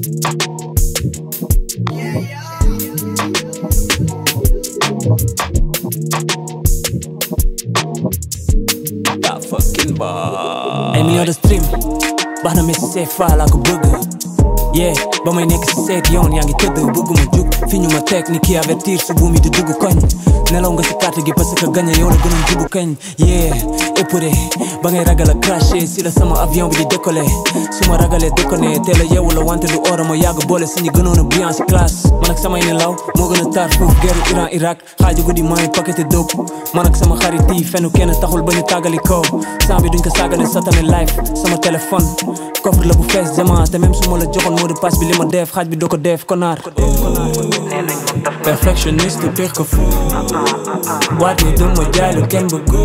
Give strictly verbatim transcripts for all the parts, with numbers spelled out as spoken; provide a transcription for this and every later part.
That fucking bar. Ay miljoen de stream. Baax na Messi see faa laa ko bëgg. Yeah, ba may nekk si seet yoon yaa ngi tëdd bëgguma jug fi ñu ma teg ni ki avertir su buum yi di dugg koñ. Nelaw nga si carte gi parce que gagné yow la gënoon jubu kañ. Yeah, épuré ba ngay ragal a crashé si la sama avion bi di décollé. Su ma ragalee déconné teel a yeewu la wante du ora ma yàgg boole si ñi gënoon a brillant si classe. Man ak samay nelaw moo gën a tar foofu guerre Iran Irak xaaju guddi maay paqueté dope. Man ak sama xarit yi fenn kenn taxul ba ñu tàggali ko. Sang bi duñ ko sàggane satane life sama téléphone. Coffre la bu fees diamant te même su ma la joxoon mot de passe bi li ma def xaaj bi doo ko def konaar. Perfectionniste pire que fou. waat ni du ma jaay lu kenn bëggu.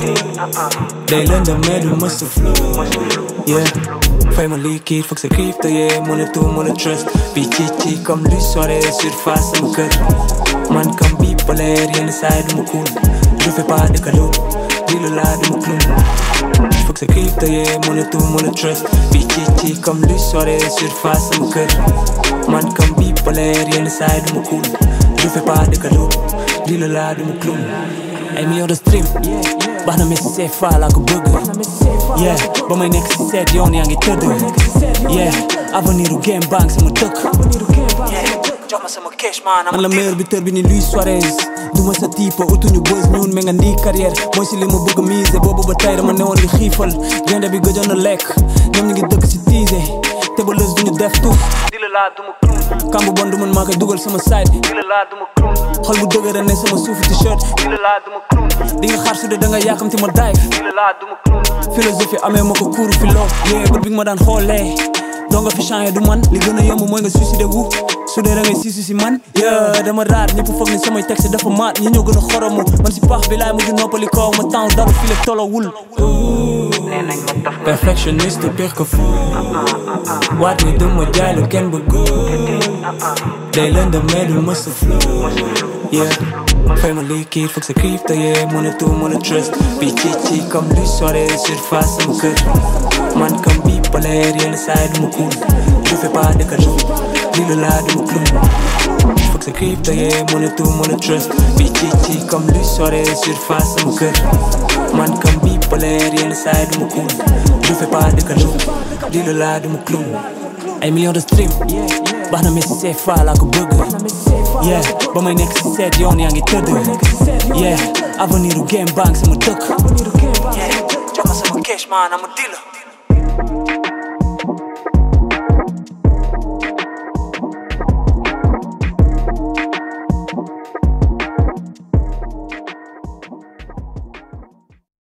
day lëndëm mais du mës a flow. Yeah, fay ma liquide foog sa kiif te yee mënatu mën a trust. bi ci ci comme lu soirée surface sama kër. man comme bipolaire yenn saa yi du ma cool. je fais pas de cadeau di la laa du ma clown. foog sa kiif te yee mënatu mën a trust. bi ci ci comme lu soirée surface sama kër. man comme bipolaire yenn saa yi du ma cool. je fais pas de cadeau di la laa du ma clown. ay millions de stream. baax na Messi see faa laa ko bëgg. Yeah, ba may nekk si seet yoon yaa ngi tëdd. Yeah, avenir u game bank sama dëkk. jox ma sama cash man. man la meilleur buteur bi ni Luis Suarez. du ma sa type utuñu buzz ñun mais nga ndi carrière. mooy si li ma bëgg mise boobu ba tey dama newoon di xiifal. gaynde bi gëjoon na lekk ñoom ñu ngi dëkk si tease. te ba lës duñu def tuuf. di la laa du ma clown. kambu bon du man maa koy dugal sama side. di la laa du ma clown. xol bu dëgër ne sama suufu t-shirt. di la laa du ma clown. di nga xaar su dee da nga yàkkamti ma dive. di la laa du ma clown. philosophie amee ma ko kuuru philo. yee bët bi nga ma daan xoolee. doo nga fi changé du man li gën a yomb mooy nga suicide wu. su dee da ngay siisu si man. yeah dama raar ñëpp foog ni samay texte dafa maat ñi ñoo gën a xoromu. man si paax bi laay mujj noppali kaw ma temps daru file tolowul. Perfectionniste pire que fou. waat ni du ma jaay lu kenn bëggu. day lëndëm mais du mës a flow. Yeah, fay ma liquide foog sa kiif te yee mënatu mën a trust. bi ci ci comme lu soirée surface sama kër. man comme bipolaire yenn saa yi du ma cool. je fais pas de cadeau di la laa du ma clown. foog sa kiif te yee mënatu mën a trust. bi ci ci comme lu soirée surface sama kër. man comme bipolaire yenn saa yi du ma cool. je fais pas de cadeau di la laa du ma clown. ay millions de stream. baax na Messi see faa laa ko bëgg. Yeah, ba may nekk si seet yoon yaa ngi tëdd. Yeah, avenir u game bank sama dëkk. Yeah, jox ma sama cash man ama di la.